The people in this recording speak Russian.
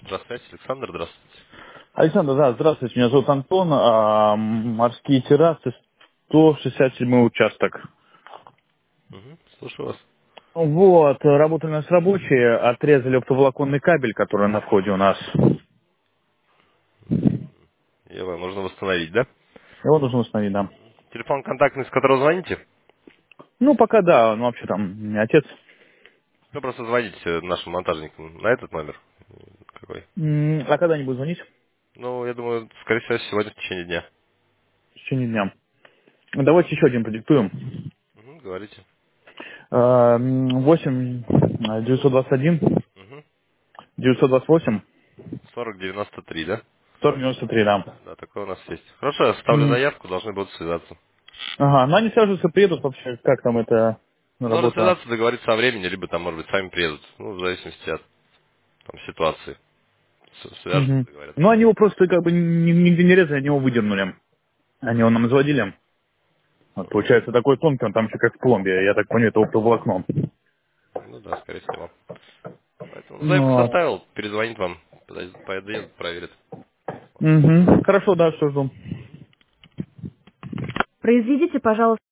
Здравствуйте, Александр, здравствуйте. Александр, да, здравствуйте, меня зовут Антон, морские террасы, 167 участок. Слушаю вас. Вот, работали у нас рабочие, отрезали оптоволоконный кабель, который на входе у нас. Его нужно восстановить, да? Его нужно установить, да. Телефон контактный, с которого звоните? Ну, пока да, ну вообще там не отец. Ну, просто звоните нашим монтажникам на этот номер. Какой? А когда они будут звонить? Ну, я думаю, скорее всего, сегодня в течение дня. В течение дня. Давайте еще один продиктуем. Говорите. 8 921 Угу. 928 4093, да? 193, да. Да, такое у нас есть. Хорошо, я составлю М, заявку, должны будут связаться. Ага, ну они свяжутся, приедут вообще, как там эта Можно работа. связаться, договориться о времени, либо там, может быть, сами приедут. Ну, в зависимости от там, ситуации. Свяжутся, Мгм. договорятся. Ну, они его просто как бы нигде не резали, они его выдернули. Они его нам изводили. Вот, получается, такой тонкий, он там еще как в пломбе. Я так понял, это оптоволокно. Ну да, скорее всего. Поэтому заявку Ну, составил, перезвонит вам, подъедет, проверит. Хорошо, да, что жду. Произведите, пожалуйста.